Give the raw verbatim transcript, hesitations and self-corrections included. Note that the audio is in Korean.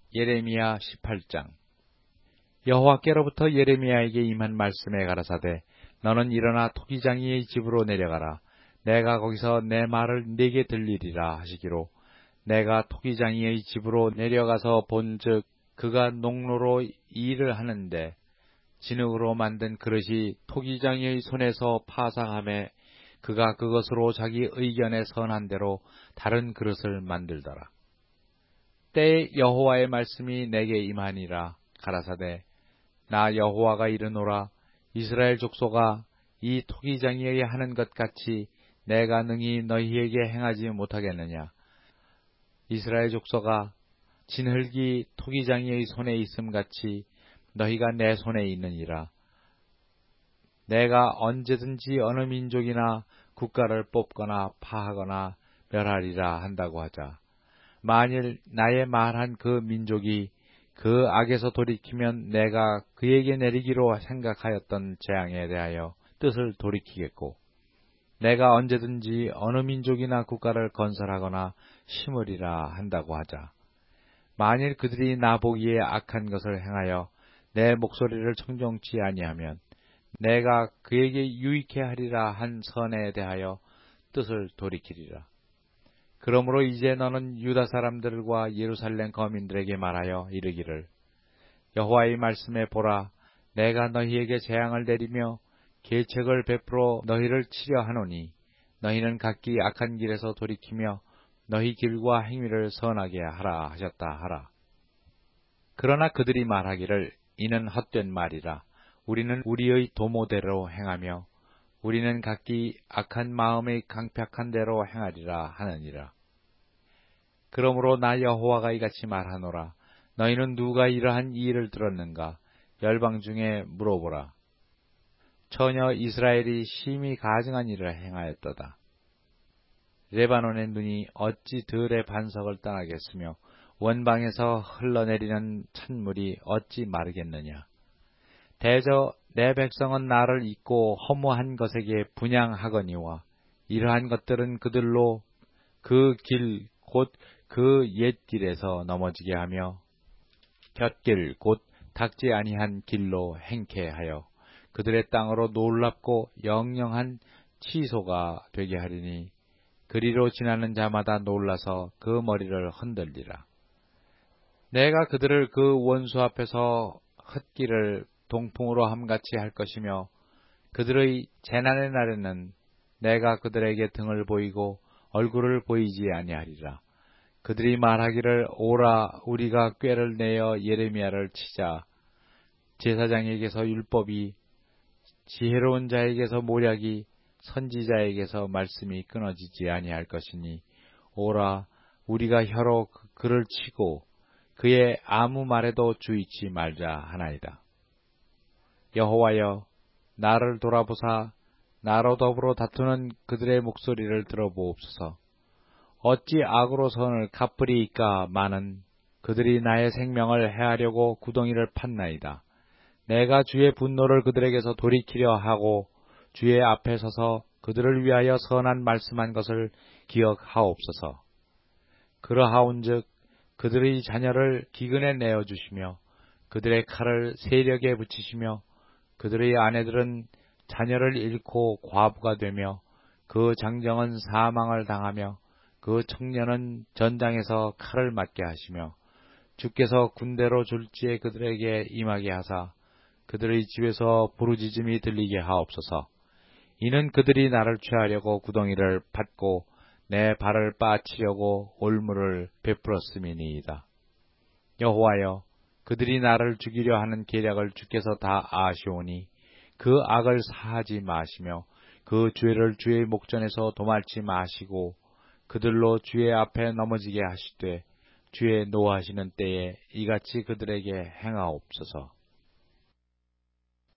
예레미야 십팔 장. 여호와께로부터 예레미야에게 임한 말씀에 가라사대, 너는 일어나 토기장이의 집으로 내려가라. 내가 거기서 내 말을 네게 들리리라 하시기로, 내가 토기장이의 집으로 내려가서 본즉 그가 농로로 일을 하는데 진흙으로 만든 그릇이 토기장이의 손에서 파상함에 그가 그것으로 자기 의견에 선한 대로 다른 그릇을 만들더라. 때에 여호와의 말씀이 내게 임하니라. 가라사대, 나 여호와가 이르노라. 이스라엘 족속아, 이 토기장이에 하는 것 같이 내가 능히 너희에게 행하지 못하겠느냐. 이스라엘 족속아, 진흙이 토기장이의 손에 있음 같이 너희가 내 손에 있느니라. 내가 언제든지 어느 민족이나 국가를 뽑거나 파하거나 멸하리라 한다고 하자. 만일 나의 말한 그 민족이 그 악에서 돌이키면 내가 그에게 내리기로 생각하였던 재앙에 대하여 뜻을 돌이키겠고, 내가 언제든지 어느 민족이나 국가를 건설하거나 심으리라 한다고 하자. 만일 그들이 나보기에 악한 것을 행하여 내 목소리를 청종치 아니하면 내가 그에게 유익해 하리라 한 선에 대하여 뜻을 돌이키리라. 그러므로 이제 너는 유다 사람들과 예루살렘 거민들에게 말하여 이르기를, 여호와의 말씀에 보라. 내가 너희에게 재앙을 내리며 계책을 베풀어 너희를 치려 하노니 너희는 각기 악한 길에서 돌이키며 너희 길과 행위를 선하게 하라 하셨다 하라. 그러나 그들이 말하기를, 이는 헛된 말이라. 우리는 우리의 도모대로 행하며 우리는 각기 악한 마음의 강팍한 대로 행하리라 하느니라. 그러므로 나 여호와가 이같이 말하노라. 너희는 누가 이러한 이 일을 들었는가? 열방 중에 물어보라. 처녀 이스라엘이 심히 가증한 일을 행하였도다. 레바논의 눈이 어찌 들의 반석을 떠나겠으며 원방에서 흘러내리는 찬물이 어찌 마르겠느냐. 대저 내 백성은 나를 잊고 허무한 것에게 분향하거니와 이러한 것들은 그들로 그 길 곧 그 옛길에서 넘어지게 하며 곁길 곧 닦지 아니한 길로 행케 하여 그들의 땅으로 놀랍고 영영한 치소가 되게 하리니 그리로 지나는 자마다 놀라서 그 머리를 흔들리라. 내가 그들을 그 원수 앞에서 흙길을 동풍으로 함같이 할 것이며 그들의 재난의 날에는 내가 그들에게 등을 보이고 얼굴을 보이지 아니하리라. 그들이 말하기를, 오라, 우리가 꾀를 내어 예레미야를 치자. 제사장에게서 율법이, 지혜로운 자에게서 모략이, 선지자에게서 말씀이 끊어지지 아니할 것이니, 오라, 우리가 혀로 그를 치고 그의 아무 말에도 주의치 말자 하나이다. 여호와여, 나를 돌아보사 나로 더불어 다투는 그들의 목소리를 들어보옵소서. 어찌 악으로 선을 갚으리이까 마는 그들이 나의 생명을 해하려고 구덩이를 팠나이다. 내가 주의 분노를 그들에게서 돌이키려 하고 주의 앞에 서서 그들을 위하여 선한 말씀한 것을 기억하옵소서. 그러하온즉 그들의 자녀를 기근에 내어주시며 그들의 칼을 세력에 붙이시며 그들의 아내들은 자녀를 잃고 과부가 되며 그 장정은 사망을 당하며 그 청년은 전장에서 칼을 맞게 하시며 주께서 군대로 졸지에 그들에게 임하게 하사 그들의 집에서 부르짖음이 들리게 하옵소서. 이는 그들이 나를 취하려고 구덩이를 팠고 내 발을 빠치려고 올무를 베풀었음이니이다. 여호와여, 그들이 나를 죽이려 하는 계략을 주께서 다 아시오니 그 악을 사하지 마시며 그 죄를 주의 목전에서 도말치 마시고 그들로 주의 앞에 넘어지게 하시되 주의 노하시는 때에 이같이 그들에게 행하옵소서.